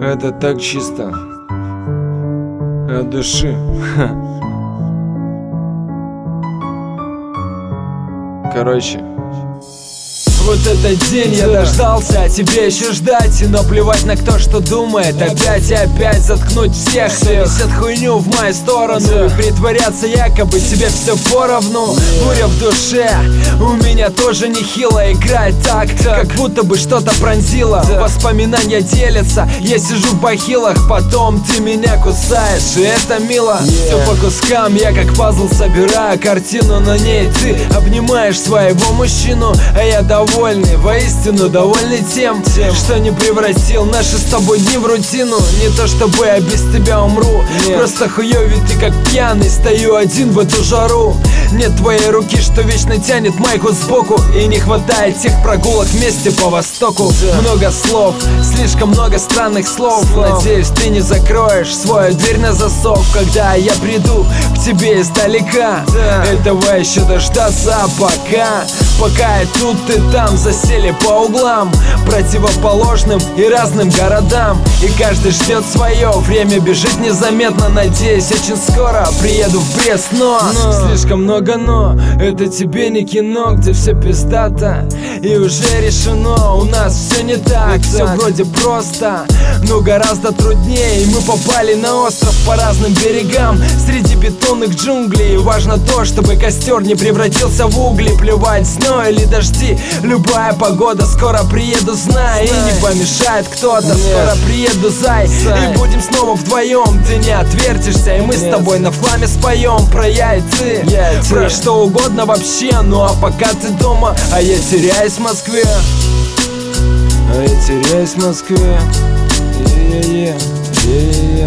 Это так чисто от души. Короче, вот этот день я дождался, а тебе еще ждать. И наплевать на кто что думает. Опять и опять заткнуть всех, кто несет хуйню в мою сторону, и притворяться якобы тебе все поровну. Буря в душе у меня тоже нехило. Играет так, как будто бы что-то пронзило. Воспоминания делятся, я сижу в бахилах. Потом ты меня кусаешь, и это мило. Все по кускам, я как пазл собираю картину. На ней ты обнимаешь своего мужчину, а я довольный, воистину довольный тем, что не превратил наши с тобой дни в рутину. Не то чтобы я без тебя умру, просто хуёвый ты как пьяный. Стою один в эту жару. Нет твоей руки, что вечно тянет майку сбоку, и не хватает тех прогулок вместе по востоку. Много слов, слишком много странных слов. Надеюсь, ты не закроешь свою дверь на засов, когда я приду к тебе издалека. Этого еще дождаться, пока и тут и там засели по углам, противоположным и разным городам. И каждый ждет свое, время бежит незаметно. Надеюсь, очень скоро приеду в Брест, но слишком много но. Это тебе не кино, где все пиздато и уже решено. У нас все не так, все вроде просто, но гораздо труднее. И мы попали на остров по разным берегам, среди бетонных джунглей. И важно то, чтобы костер не превратился в угли. Плевать, сной или дожди, любая погода. Скоро приеду, знай, и не помешает кто-то. Скоро приеду, зай, и будем снова вдвоем. Ты не отвертишься, и мы с тобой на фламе споем про я и ты, про что угодно вообще. Ну а пока ты дома, а я теряюсь в Москве. а я теряюсь в Москве.